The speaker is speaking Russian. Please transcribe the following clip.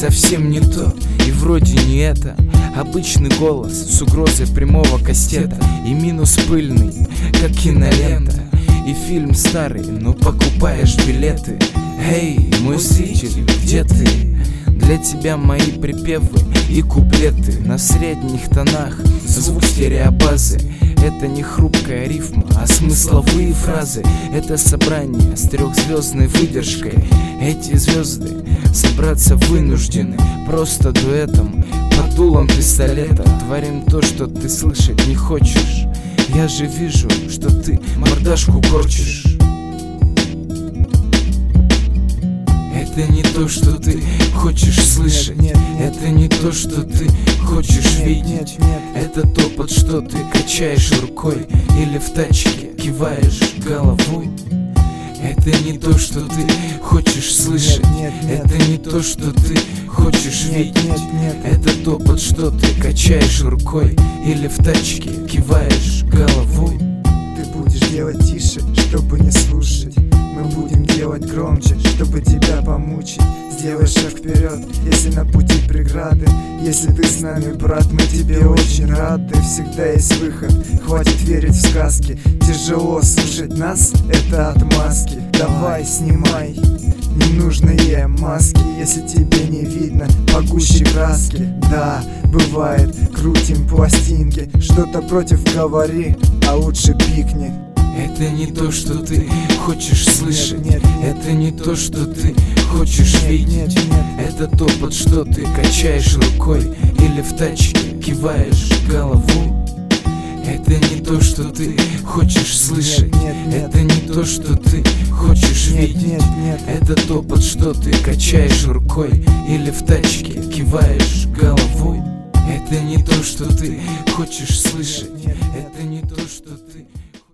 совсем не то, и вроде не это. Обычный голос с угрозой прямого кастета, и минус пыльный, как кинолента. И фильм старый, но покупаешь билеты. Эй, мой зритель, где ты? Для тебя мои припевы и куплеты на средних тонах, звук стереобазы. Это не хрупкая рифма, а смысловые фразы. Это собрание с трехзвездной выдержкой. Эти звезды собраться вынуждены просто дуэтом под дулом пистолета. Творим то, что ты слышать не хочешь. Я же вижу, что ты мордашку корчишь. Это не то, что ты хочешь слышать. Это не то, что ты хочешь видеть. Это то, под что ты качаешь рукой или в тачке киваешь головой. Это не то, что ты хочешь слышать. Это не то, что ты хочешь видеть. Это то, под что ты качаешь рукой или в тачке киваешь головой. Ты будешь делать тише, чтобы не слушать. Мы будем делать громче, чтобы тебя помучить. Сделай шаг вперед, если на пути преграды. Если ты с нами, брат, мы тебе очень рады. Всегда есть выход, хватит верить в сказки. Тяжело слушать нас, это отмазки. Давай, снимай ненужные маски. Если тебе не видно погуще краски. Да, бывает, крутим пластинки. Что-то против говори, а лучше пикни. Это не то, что ты хочешь слышать. Это не то, что ты хочешь видеть. Это то, под что ты качаешь рукой или в тачке киваешь головой. Это не то, что ты хочешь слышать. Это не то, что ты хочешь видеть. Это то, под что ты качаешь рукой или в тачке киваешь головой. Это не то, что ты хочешь слышать. Это не то, что ты